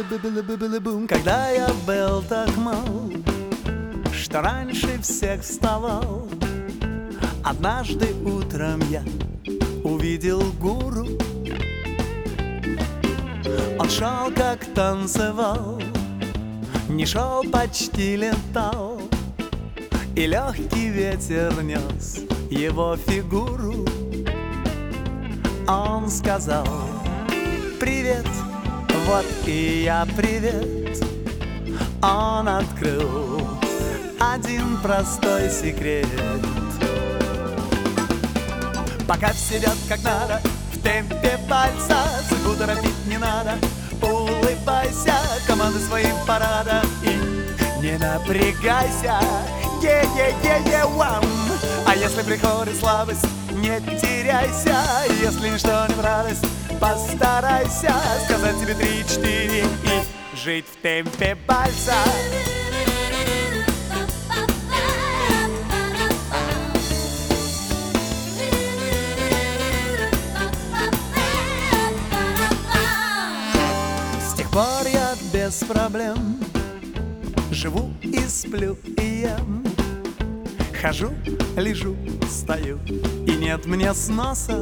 Бум, когда я был так мал, что раньше всех вставал, однажды утром я увидел гуру. Он шел, как танцевал, не шел, почти летал, и легкий ветер нес его фигуру. Он сказал: привет, вот и я, привет. Он открыл один простой секрет. Пока все идет как надо, в темпе вальса, судьбу торопить не надо. Улыбайся команды своим парадом и не напрягайся. Е-е-е-е-вам. А если приходит слабость, не теряйся. Если ничто не в радость, постарайся сказать себе 3-4 и жить в темпе вальса. С тех пор я без проблем живу и сплю и ем, хожу, лежу, стою, и нет мне сноса.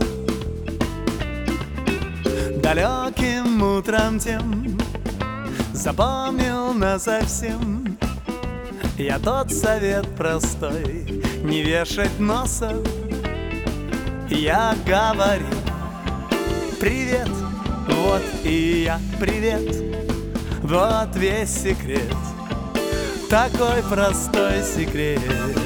Далеким утром тем запомнил насовсем я тот совет простой: не вешать носа. Я говорю: привет, вот и я, привет. Вот весь секрет, такой простой секрет.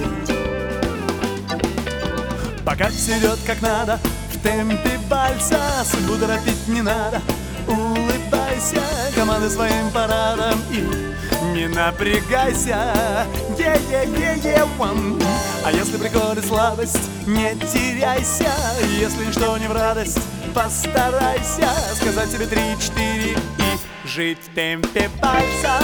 Пока все идет как надо, в темпе вальса, судьбу торопить не надо. Улыбайся команды своим парадом и не напрягайся. Е-е-е-е-вам. А если приходит слабость, не теряйся. Если ничто не в радость, постарайся сказать себе 3-4 и жить в темпе вальса.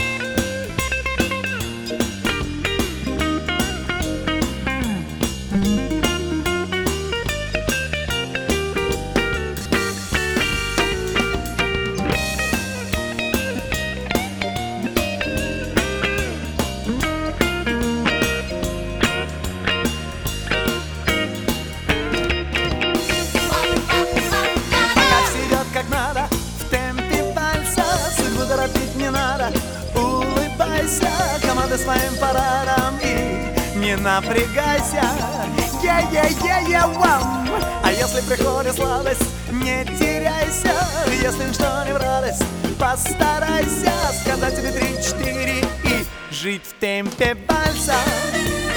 Торопить не надо, улыбайся команды своим парадом и не напрягайся. Е-е-е-е-вам. А если приходит слабость, не теряйся. Если ничто не в радость, постарайся сказать тебе 3-4 и жить в темпе вальса.